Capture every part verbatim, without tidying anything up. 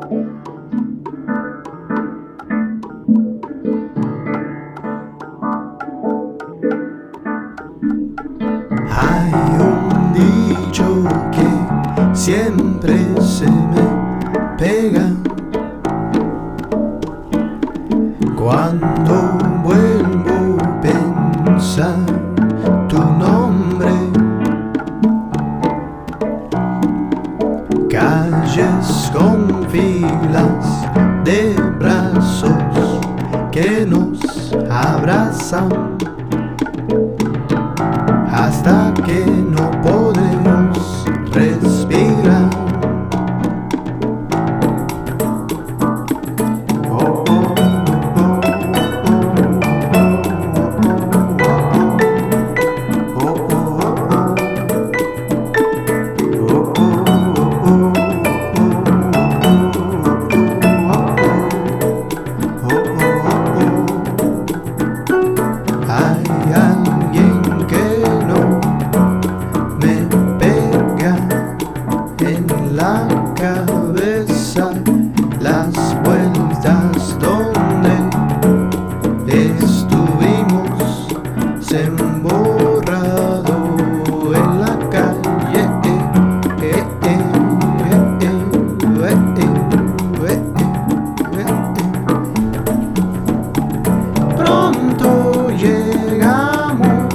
Hay un dicho que siempre se me pega cuando vuelvo a pensar tu nombre. Calles con filas de brazos que nos abrazan hasta que no podemos respirar. Oh, oh, oh, oh, oh, hay alguien que no me pega en la cabeza las vueltas donde estuvimos semborrado en la calle. Eh, eh, eh, eh, eh, eh, eh, eh, eh. Pronto llegamos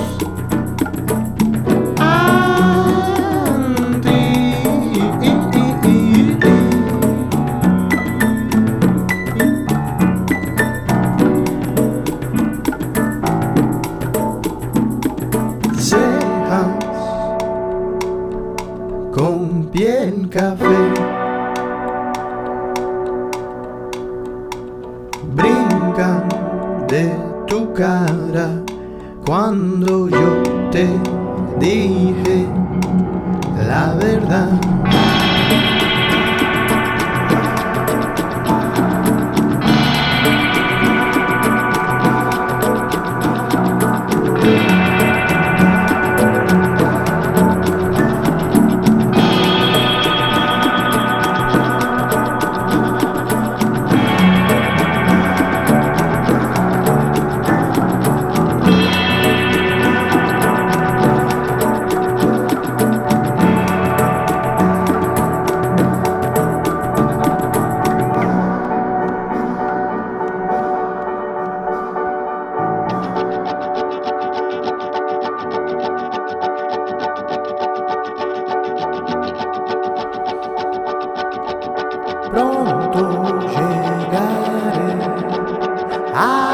a ti. Cejas con piel café brincan de tu cara cuando yo te dije la verdad. Pronto llegaré a